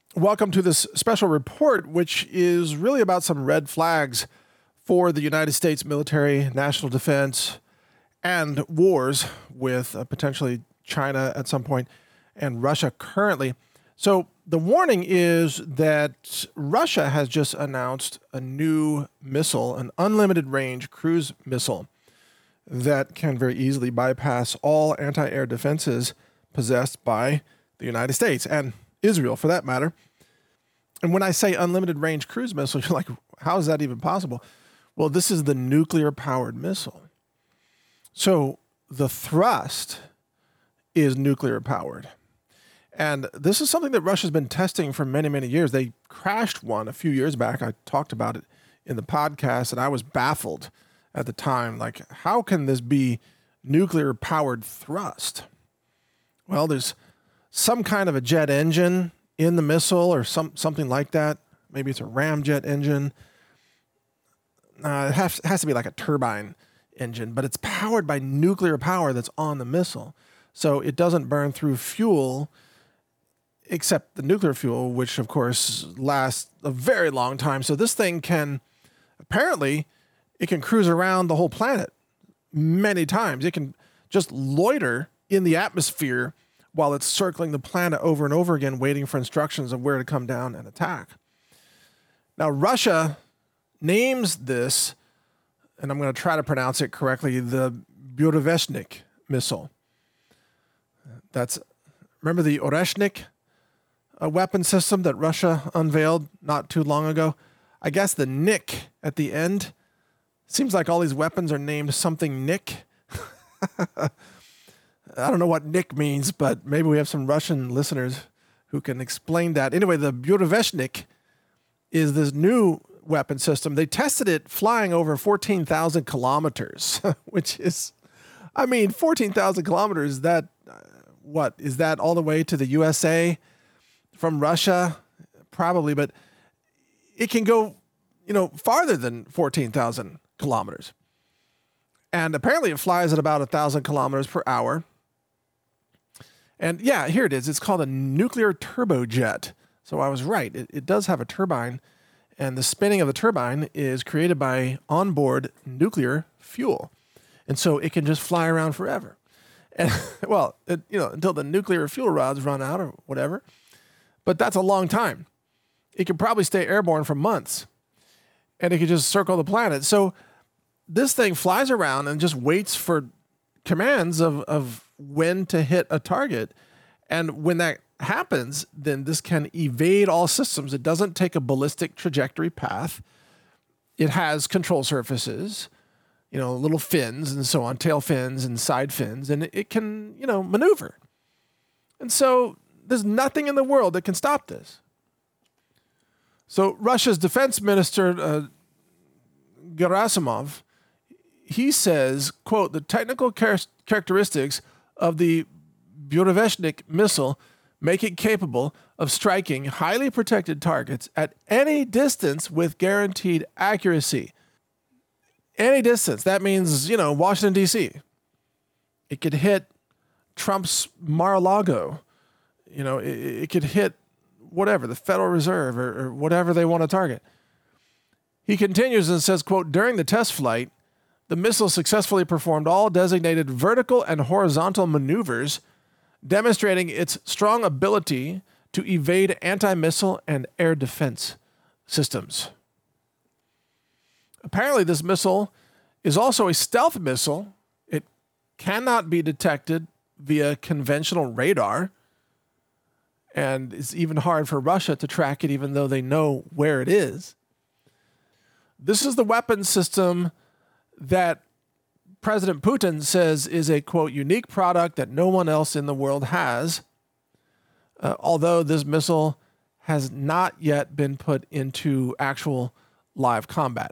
Welcome to this special report, which is really about some red flags for the United States military, national defense, and wars with potentially China at some point and Russia currently. So the warning is that Russia has just announced a new missile, an unlimited range cruise missile that can very easily bypass all anti-air defenses possessed by the United States and Israel, for that matter. And when I say unlimited range cruise missile, you're like, how is that even possible? Well, this is the nuclear-powered missile. So the thrust is nuclear-powered. And this is something that Russia's been testing for many, many years. They crashed one a few years back. I talked about it in the podcast, and I was baffled at the time. Like, how can this be nuclear-powered thrust? Well, there's some kind of a jet engine in the missile or something like that. Maybe it's a ramjet engine. It has to be like a turbine engine, but it's powered by nuclear power that's on the missile. So it doesn't burn through fuel, except the nuclear fuel, which of course lasts a very long time. So this thing apparently it can cruise around the whole planet many times. It can just loiter in the atmosphere while it's circling the planet over and over again, waiting for instructions of where to come down and attack. Now, Russia names this, and I'm going to try to pronounce it correctly, the Burevestnik missile. Remember the Oreshnik weapon system that Russia unveiled not too long ago? I guess the Nik at the end. Seems like all these weapons are named something Nik. I don't know what Nik means, but maybe we have some Russian listeners who can explain that. Anyway, the Burevestnik is this new weapon system. They tested it flying over 14,000 kilometers, which is, 14,000 kilometers, is that all the way to the USA from Russia? Probably, but it can go, farther than 14,000 kilometers. And apparently it flies at about 1,000 kilometers per hour. And yeah, here it is. It's called a nuclear turbojet. So I was right. It does have a turbine, and the spinning of the turbine is created by onboard nuclear fuel. And so it can just fly around forever. And until the nuclear fuel rods run out or whatever. But that's a long time. It could probably stay airborne for months, and it could just circle the planet. So this thing flies around and just waits for commands of when to hit a target. And when that happens, then this can evade all systems. It doesn't take a ballistic trajectory path. It has control surfaces, little fins and so on, tail fins and side fins, and it can, maneuver. And so there's nothing in the world that can stop this. So Russia's defense minister, Gerasimov, he says, quote, the technical characteristics of the Burevestnik missile make it capable of striking highly protected targets at any distance with guaranteed accuracy. Any distance. That means, Washington, D.C. It could hit Trump's Mar-a-Lago. It could hit whatever, the Federal Reserve or whatever they want to target. He continues and says, quote, during the test flight, the missile successfully performed all designated vertical and horizontal maneuvers, demonstrating its strong ability to evade anti-missile and air defense systems. Apparently, this missile is also a stealth missile. It cannot be detected via conventional radar, and it's even hard for Russia to track it, even though they know where it is. This is the weapon system that President Putin says is a, quote, unique product that no one else in the world has, although this missile has not yet been put into actual live combat.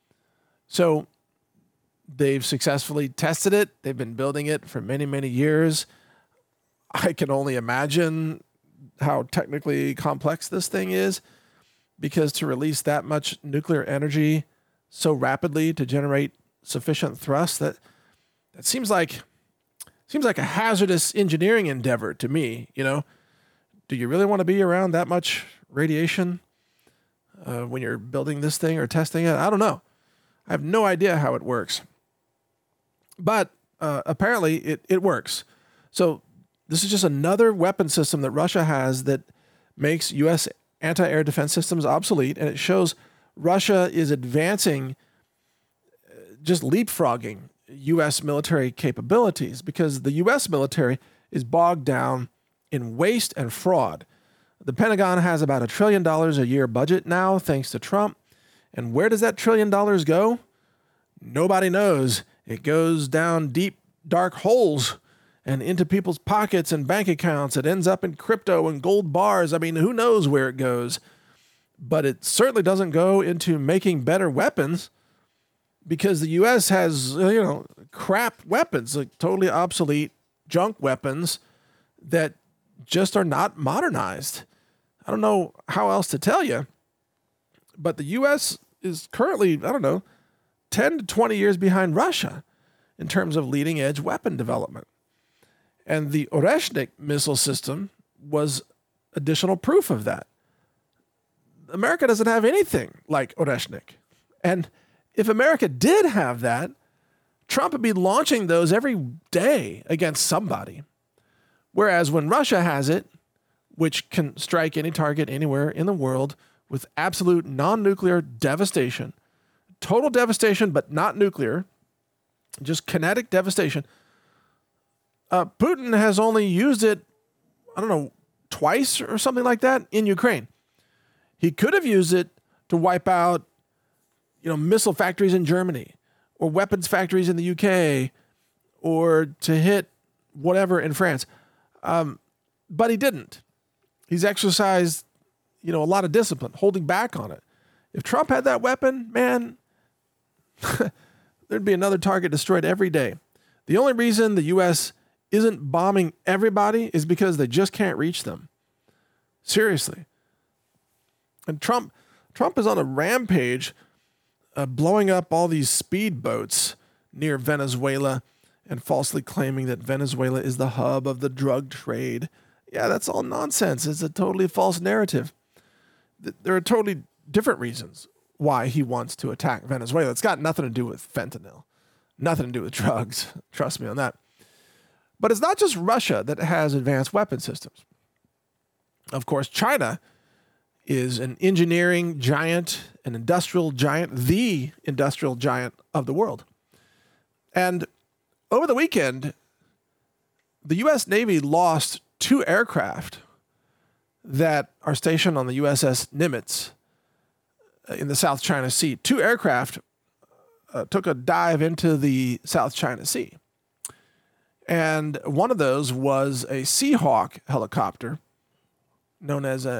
So they've successfully tested it. They've been building it for many, many years. I can only imagine how technically complex this thing is, because to release that much nuclear energy so rapidly to generate sufficient thrust, that seems like a hazardous engineering endeavor to me. Do you really want to be around that much radiation when you're building this thing or testing it? I don't know. I have no idea how it works. But apparently it works. So this is just another weapon system that Russia has that makes U.S. anti-air defense systems obsolete, and it shows Russia is advancing, just leapfrogging U.S. military capabilities, because the U.S. military is bogged down in waste and fraud. The Pentagon has about $1 trillion a year budget now, thanks to Trump. And where does that $1 trillion go? Nobody knows. It goes down deep, dark holes and into people's pockets and bank accounts. It ends up in crypto and gold bars. I mean, who knows where it goes? But it certainly doesn't go into making better weapons, because the U.S. has, crap weapons, like totally obsolete junk weapons that just are not modernized. I don't know how else to tell you, but the U.S. is currently, 10 to 20 years behind Russia in terms of leading edge weapon development. And the Oreshnik missile system was additional proof of that. America doesn't have anything like Oreshnik. And if America did have that, Trump would be launching those every day against somebody. Whereas when Russia has it, which can strike any target anywhere in the world with absolute non-nuclear devastation, total devastation, but not nuclear, just kinetic devastation, Putin has only used it, twice or something like that in Ukraine. He could have used it to wipe out, missile factories in Germany or weapons factories in the UK or to hit whatever in France. But he didn't. He's exercised, a lot of discipline, holding back on it. If Trump had that weapon, man, there'd be another target destroyed every day. The only reason the U.S. isn't bombing everybody is because they just can't reach them. Seriously. And Trump is on a rampage, blowing up all these speedboats near Venezuela and falsely claiming that Venezuela is the hub of the drug trade. Yeah, that's all nonsense. It's a totally false narrative. There are totally different reasons why he wants to attack Venezuela. It's got nothing to do with fentanyl, nothing to do with drugs. Trust me on that. But it's not just Russia that has advanced weapon systems. Of course, China is an engineering giant, an industrial giant, the industrial giant of the world. And over the weekend, the U.S. Navy lost 2 aircraft that are stationed on the USS Nimitz in the South China Sea. 2 aircraft took a dive into the South China Sea. And one of those was a Seahawk helicopter known as a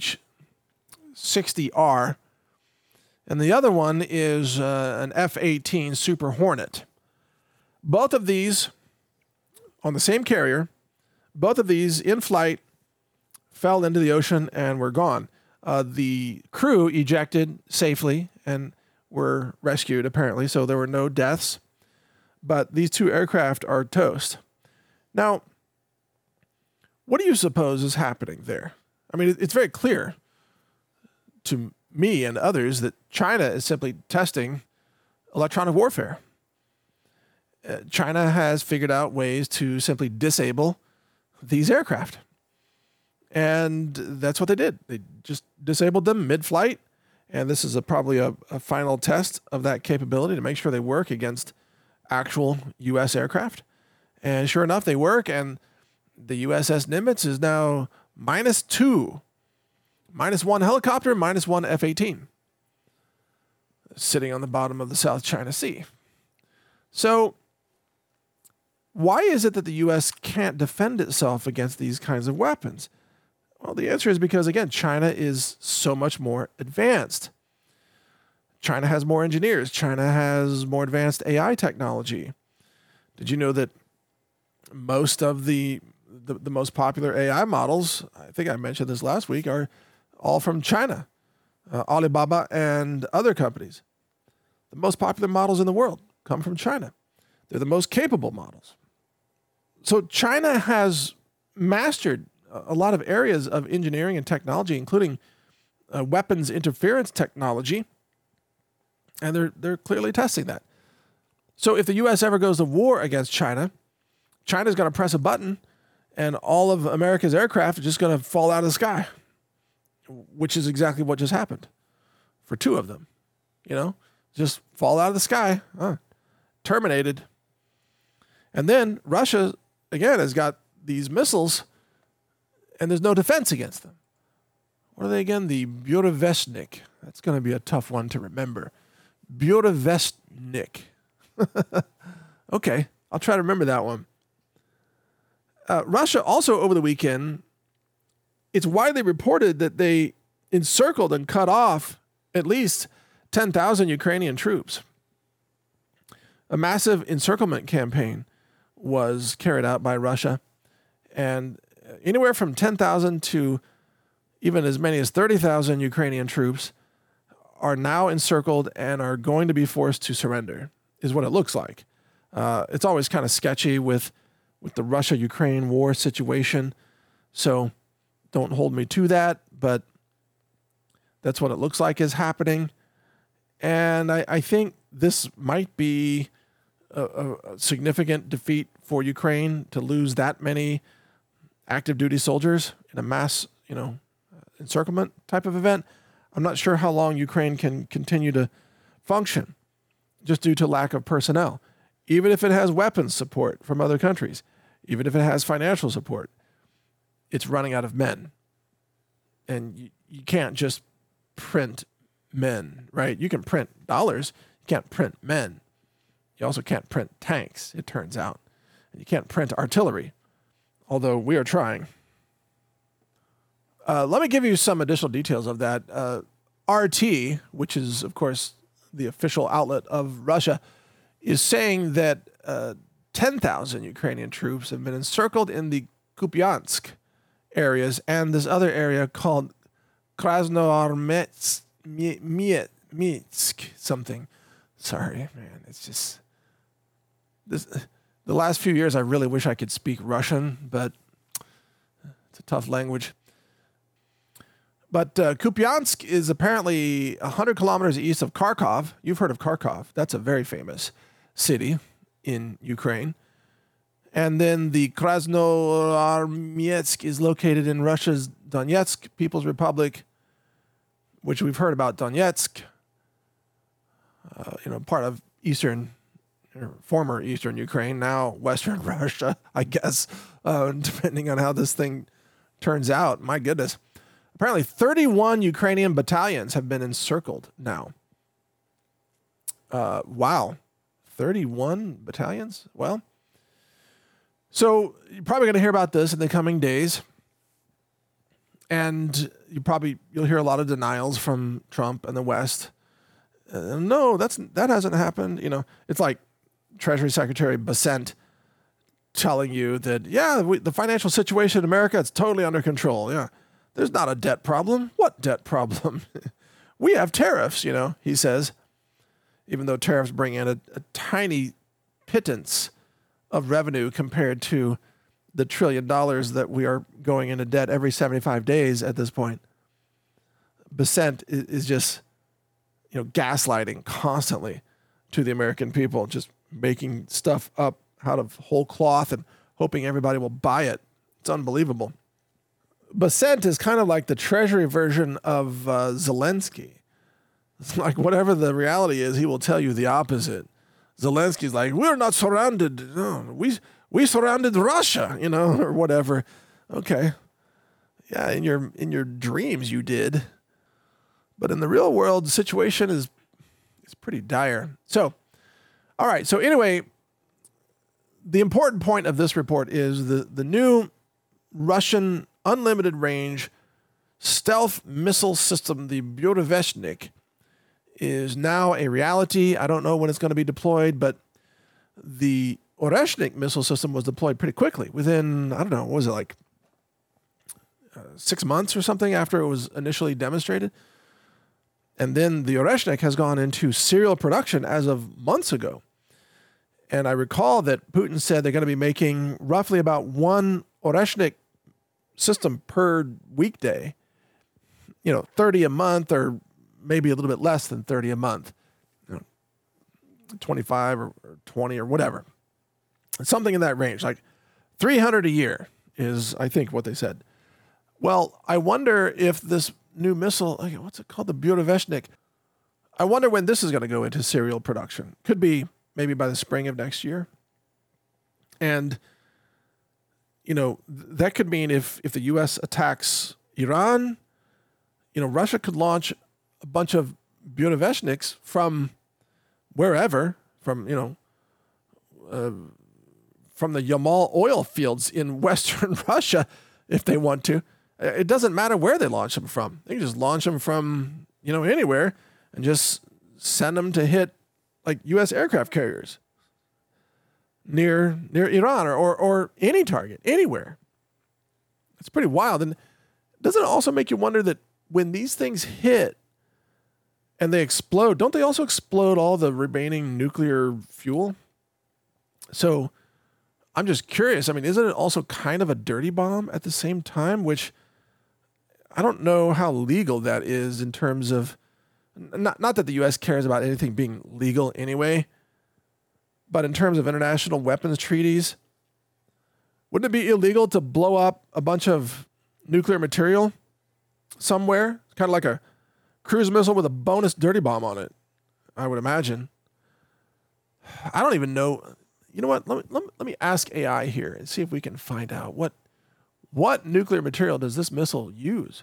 MH-60R. And the other one is an F-18 Super Hornet. Both of these on the same carrier, both of these in flight fell into the ocean and were gone. The crew ejected safely and were rescued, apparently, so there were no deaths. But these 2 aircraft are toast. Now, what do you suppose is happening there? I mean, it's very clear to me and others that China is simply testing electronic warfare. China has figured out ways to simply disable these aircraft. And that's what they did. They just disabled them mid-flight. And this is probably a final test of that capability to make sure they work against actual U.S. aircraft. And sure enough, they work. And the USS Nimitz is now -2. -1 helicopter, -1 F-18. Sitting on the bottom of the South China Sea. So why is it that the U.S. can't defend itself against these kinds of weapons? Well, the answer is because, again, China is so much more advanced. China has more engineers. China has more advanced AI technology. Did you know that most of the most popular AI models, I think I mentioned this last week, are all from China, Alibaba and other companies. The most popular models in the world come from China. They're the most capable models. So China has mastered a lot of areas of engineering and technology, including weapons interference technology, and they're clearly testing that. So if the U.S. ever goes to war against China, China's going to press a button, and all of America's aircraft are just going to fall out of the sky, which is exactly what just happened for two of them. Just fall out of the sky, terminated. And then Russia, again, has got these missiles, and there's no defense against them. What are they again? The Burevestnik. That's going to be a tough one to remember. Burevestnik. Okay, I'll try to remember that one. Russia also, over the weekend, it's widely reported that they encircled and cut off at least 10,000 Ukrainian troops. A massive encirclement campaign was carried out by Russia, and anywhere from 10,000 to even as many as 30,000 Ukrainian troops are now encircled and are going to be forced to surrender, is what it looks like. It's always kind of sketchy with the Russia-Ukraine war situation, so don't hold me to that, but that's what it looks like is happening. And I think this might be a significant defeat for Ukraine to lose that many active duty soldiers in a mass, encirclement type of event. I'm not sure how long Ukraine can continue to function just due to lack of personnel. Even if it has weapons support from other countries, even if it has financial support, it's running out of men. And you can't just print men, right? You can print dollars. You can't print men. You also can't print tanks, it turns out. And you can't print artillery, although we are trying. Let me give you some additional details of that. RT, which is, of course, the official outlet of Russia, is saying that 10,000 Ukrainian troops have been encircled in the Kupiansk areas and this other area called Krasnoarmeysk something. Sorry, man. It's just this. The last few years, I really wish I could speak Russian, but it's a tough language. But Kupiansk is apparently 100 kilometers east of Kharkov. You've heard of Kharkov. That's a very famous city in Ukraine. And then the Krasnoarmeysk is located in Russia's Donetsk People's Republic, which we've heard about Donetsk, part of former Eastern Ukraine, now Western Russia, I guess, depending on how this thing turns out. My goodness. Apparently 31 Ukrainian battalions have been encircled now. Wow. 31 battalions? Well, so you're probably going to hear about this in the coming days. And you'll hear a lot of denials from Trump and the West. No, that hasn't happened. It's like Treasury Secretary Bessent telling you that, the financial situation in America, it's totally under control. Yeah. There's not a debt problem. What debt problem? We have tariffs, he says, even though tariffs bring in a tiny pittance of revenue compared to the $1 trillion that we are going into debt every 75 days at this point. Bessent is just, gaslighting constantly to the American people, just making stuff up out of whole cloth and hoping everybody will buy it. It's unbelievable. Bessent is kind of like the Treasury version of Zelensky. It's like whatever the reality is, he will tell you the opposite. Zelensky's like, we're not surrounded. No, we surrounded Russia, or whatever. Okay. Yeah, in your dreams you did. But in the real world, the situation is pretty dire. So, all right. So anyway, the important point of this report is the new Russian unlimited range stealth missile system, the Burevestnik, is now a reality. I don't know when it's going to be deployed, but the Oreshnik missile system was deployed pretty quickly. Within, 6 months or something after it was initially demonstrated. And then the Oreshnik has gone into serial production as of months ago. And I recall that Putin said they're going to be making roughly about one Oreshnik system per weekday, 30 a month or maybe a little bit less than 30 a month, 25 or 20 or whatever. Something in that range, like 300 a year is, I think, what they said. Well, I wonder if this new missile, what's it called? The Burevestnik. I wonder when this is going to go into serial production. Could be maybe by the spring of next year. And, that could mean if the U.S. attacks Iran, Russia could launch a bunch of Burevestniks from wherever, from the Yamal oil fields in western Russia, if they want to. It doesn't matter where they launch them from. They can just launch them from, anywhere and just send them to hit like U.S. aircraft carriers near Iran or any target, anywhere. It's pretty wild. And doesn't it also make you wonder that when these things hit and they explode, don't they also explode all the remaining nuclear fuel? So I'm just curious. I mean, isn't it also kind of a dirty bomb at the same time, which I don't know how legal that is in terms of, not that the U.S. cares about anything being legal anyway, but in terms of international weapons treaties, wouldn't it be illegal to blow up a bunch of nuclear material somewhere? It's kind of like a cruise missile with a bonus dirty bomb on it, I would imagine. I don't even know. You know what? Let me ask AI here and see if we can find out what nuclear material does this missile use.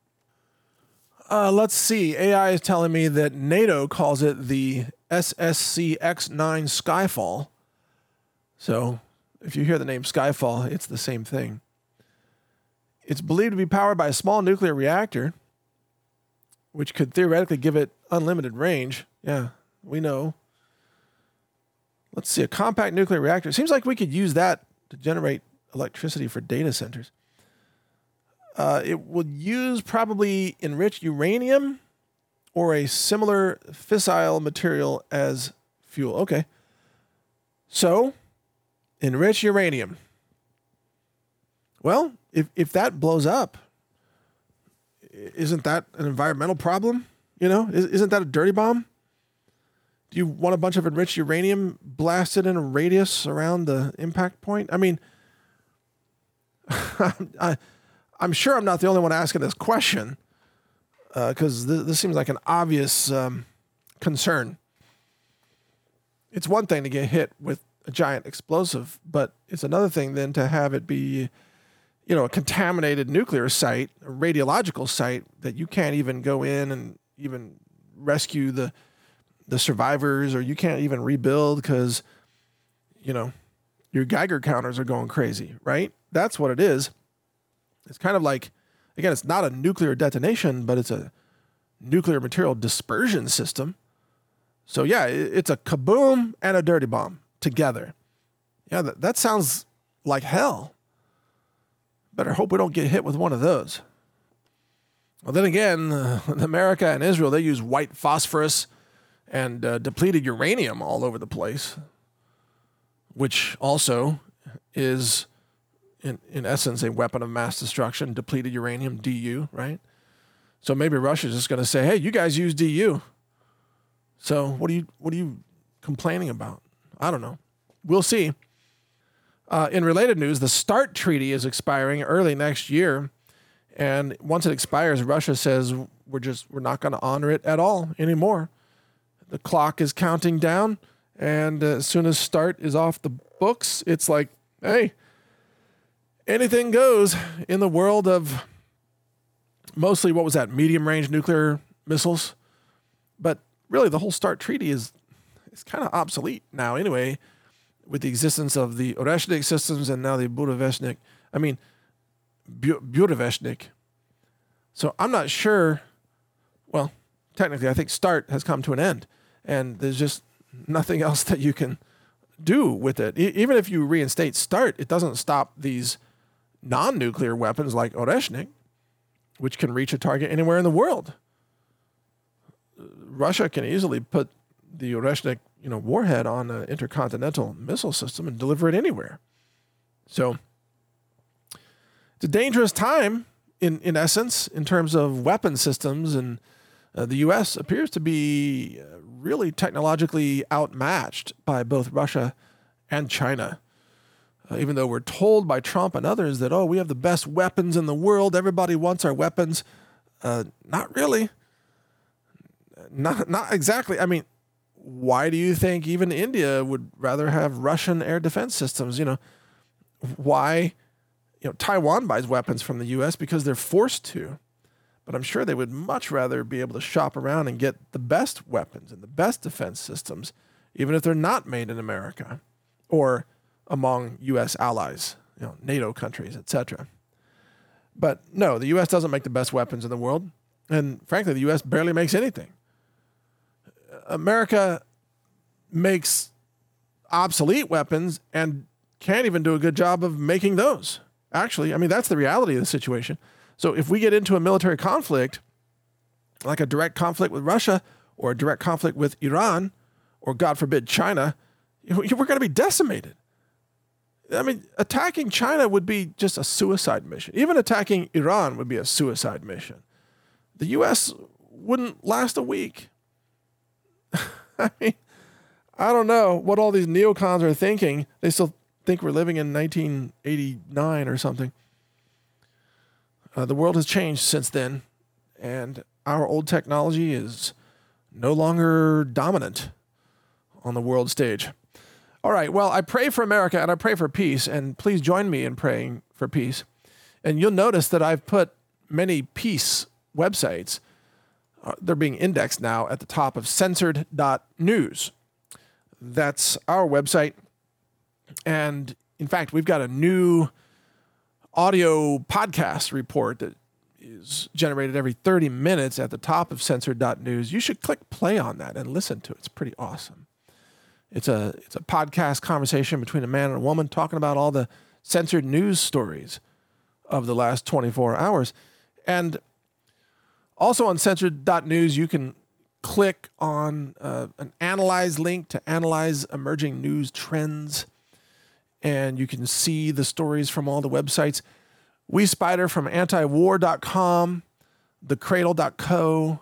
Let's see. AI is telling me that NATO calls it the SSC-X9 Skyfall. So if you hear the name Skyfall, it's the same thing. It's believed to be powered by a small nuclear reactor, which could theoretically give it unlimited range. Yeah, we know. Let's see, a compact nuclear reactor. Seems like we could use that to generate electricity for data centers. It would use probably enriched uranium or a similar fissile material as fuel. Okay. So, enriched uranium. Well, if that blows up, isn't that an environmental problem? Isn't that a dirty bomb? Do you want a bunch of enriched uranium blasted in a radius around the impact point? I mean, I'm sure I'm not the only one asking this question, because this seems like an obvious concern. It's one thing to get hit with a giant explosive, but it's another thing then to have it be, a contaminated nuclear site, a radiological site that you can't even go in and even rescue the survivors, or you can't even rebuild because, your Geiger counters are going crazy, right? That's what it is. It's kind of like, again, it's not a nuclear detonation, but it's a nuclear material dispersion system. So yeah, it's a kaboom and a dirty bomb together. Yeah, that sounds like hell. Better hope we don't get hit with one of those. Well, then again, America and Israel, they use white phosphorus and depleted uranium all over the place, which also is, in essence, a weapon of mass destruction, depleted uranium, DU, right? So maybe Russia's just going to say, hey, you guys use DU. So what are you complaining about? I don't know. We'll see. In related news, the START treaty is expiring early next year. And once it expires, Russia says we're not going to honor it at all anymore. The clock is counting down. And as soon as START is off the books, it's like, hey, anything goes in the world of mostly, what was that, medium-range nuclear missiles. But really, the whole START treaty is kind of obsolete now anyway, with the existence of the Oreshnik systems and now the Burevestnik. Burevestnik. So I'm not sure. Well, technically, I think START has come to an end, and there's just nothing else that you can do with it. Even if you reinstate START, it doesn't stop these non-nuclear weapons like Oreshnik, which can reach a target anywhere in the world. Russia can easily put the Oreshnik, warhead on an intercontinental missile system and deliver it anywhere. So It's a dangerous time, in essence, in terms of weapon systems, and the U.S. appears to be really technologically outmatched by both Russia and China. Even though we're told by Trump and others that, we have the best weapons in the world, everybody wants our weapons. Not really. Not exactly. I mean, why do you think even India would rather have Russian air defense systems? Why? Taiwan buys weapons from the U.S. because they're forced to. But I'm sure they would much rather be able to shop around and get the best weapons and the best defense systems, even if they're not made in America or among U.S. allies, NATO countries, etc. But no, the U.S. doesn't make the best weapons in the world. And frankly, the U.S. barely makes anything. America makes obsolete weapons and can't even do a good job of making those. Actually, that's the reality of the situation. So if we get into a military conflict, like a direct conflict with Russia or a direct conflict with Iran, or God forbid, China, we're going to be decimated. Attacking China would be just a suicide mission. Even attacking Iran would be a suicide mission. The U.S. wouldn't last a week. I don't know what all these neocons are thinking. They still think we're living in 1989 or something. The world has changed since then, and our old technology is no longer dominant on the world stage. All right, well, I pray for America and I pray for peace, and please join me in praying for peace. And you'll notice that I've put many peace websites. They're being indexed now at the top of censored.news. That's our website. And in fact, we've got a new audio podcast report that is generated every 30 minutes at the top of censored.news. You should click play on that and listen to it. It's pretty awesome. It's a podcast conversation between a man and a woman talking about all the censored news stories of the last 24 hours. And also on censored.news, you can click on an analyze link to analyze emerging news trends. And you can see the stories from all the websites. WeSpider from antiwar.com, thecradle.co,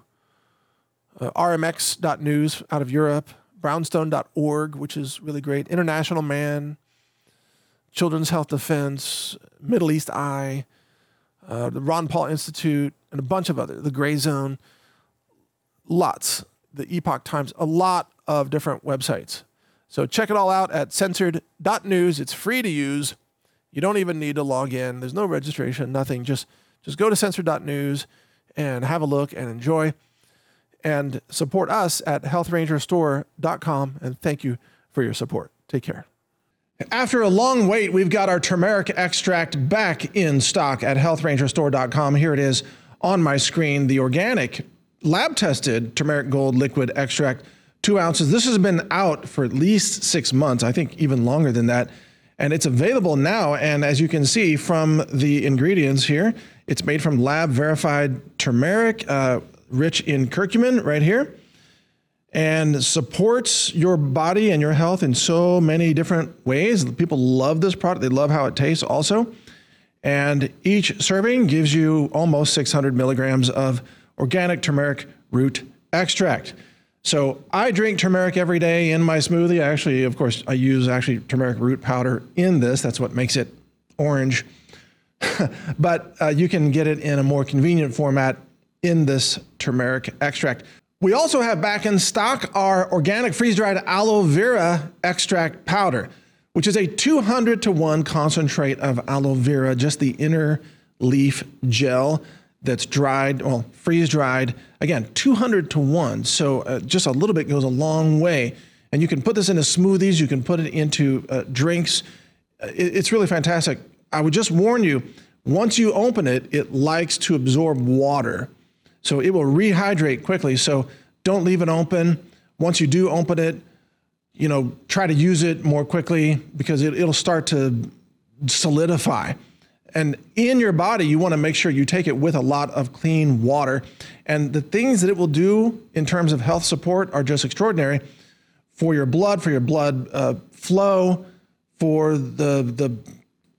rmx.news out of Europe, brownstone.org, which is really great, International Man, Children's Health Defense, Middle East Eye, the Ron Paul Institute, and a bunch of others, the Gray Zone, lots, the Epoch Times, a lot of different websites. So check it all out at censored.news. It's free to use. You don't even need to log in. There's no registration, nothing. Just go to censored.news and have a look and enjoy. And support us at healthrangerstore.com. And thank you for your support. Take care. After a long wait, we've got our turmeric extract back in stock at healthrangerstore.com. Here it is on my screen, the organic, lab-tested turmeric gold liquid extract, 2 ounces. This has been out for at least 6 months, I think even longer than that. And it's available now. And as you can see from the ingredients here, it's made from lab-verified turmeric, rich in curcumin right here, and supports your body and your health in so many different ways. People love this product. They love how it tastes also. And each serving gives you almost 600 milligrams of organic turmeric root extract. So I drink turmeric every day in my smoothie. I use turmeric root powder in this. That's what makes it orange. But you can get it in a more convenient format in this turmeric extract. We also have back in stock our organic freeze-dried aloe vera extract powder, which is a 200-to-1 concentrate of aloe vera, just the inner leaf gel that's dried, freeze-dried. Again, 200-to-1. So just a little bit goes a long way. And you can put this into smoothies. You can put it into drinks. It's really fantastic. I would just warn you, once you open it, it likes to absorb water. So it will rehydrate quickly. So don't leave it open. Once you do open it, try to use it more quickly because it'll start to solidify. And in your body, you want to make sure you take it with a lot of clean water. And the things that it will do in terms of health support are just extraordinary for your blood flow, for the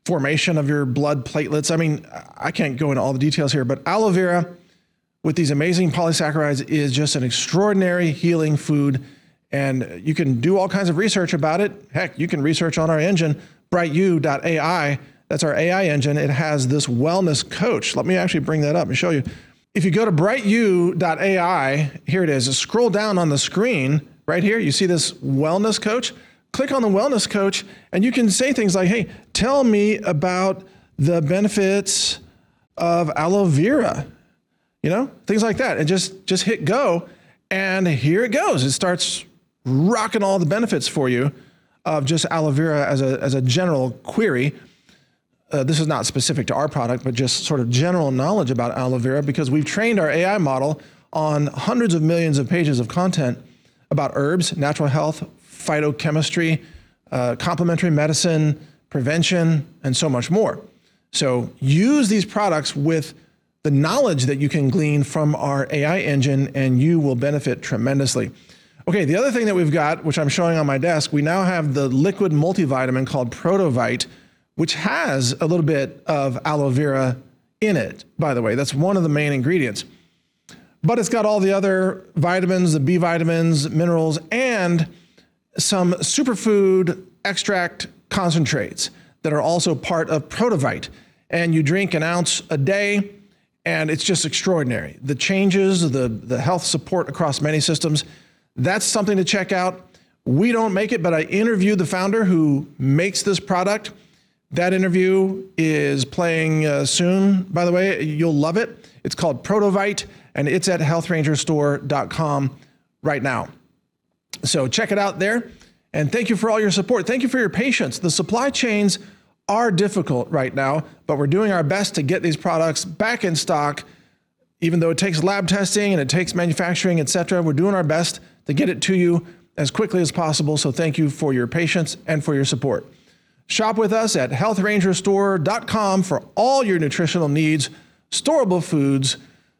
formation of your blood platelets. I mean, I can't go into all the details here, but aloe vera with these amazing polysaccharides is just an extraordinary healing food. And you can do all kinds of research about it. Heck, you can research on our engine, brightu.ai. That's our AI engine. It has this wellness coach. Let me actually bring that up and show you. If you go to brightu.ai, here it is. Scroll down on the screen right here. You see this wellness coach? Click on the wellness coach and you can say things like, hey, tell me about the benefits of aloe vera, things like that. And just hit go. And here it goes. It starts rocking all the benefits for you of just aloe vera as a general query. This is not specific to our product, but just sort of general knowledge about aloe vera, because we've trained our AI model on hundreds of millions of pages of content about herbs, natural health, phytochemistry, complementary medicine, prevention, and so much more. So use these products with the knowledge that you can glean from our AI engine, and you will benefit tremendously. Okay, the other thing that we've got, which I'm showing on my desk, we now have the liquid multivitamin called Protovite, which has a little bit of aloe vera in it, by the way. That's one of the main ingredients. But it's got all the other vitamins, the B vitamins, minerals, and some superfood extract concentrates that are also part of Protovite. And you drink an ounce a day, and it's just extraordinary. The changes, the health support across many systems, that's something to check out. We don't make it, but I interviewed the founder who makes this product. That interview is playing soon, by the way. You'll love it. It's called Protovite, and it's at healthrangerstore.com right now. So check it out there, and thank you for all your support. Thank you for your patience. The supply chains are difficult right now, but we're doing our best to get these products back in stock, even though it takes lab testing and it takes manufacturing, et cetera. We're doing our best to get it to you as quickly as possible, so thank you for your patience and for your support. Shop with us at healthrangerstore.com for all your nutritional needs, storable foods,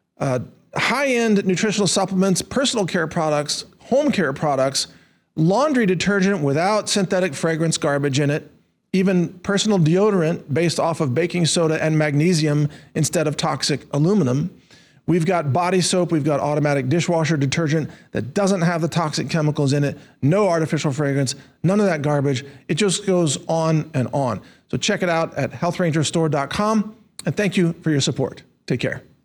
high-end nutritional supplements, personal care products, home care products, laundry detergent without synthetic fragrance garbage in it, even personal deodorant based off of baking soda and magnesium instead of toxic aluminum. We've got body soap, we've got automatic dishwasher detergent that doesn't have the toxic chemicals in it, no artificial fragrance, none of that garbage. It just goes on and on. So check it out at healthrangerstore.com, and thank you for your support. Take care.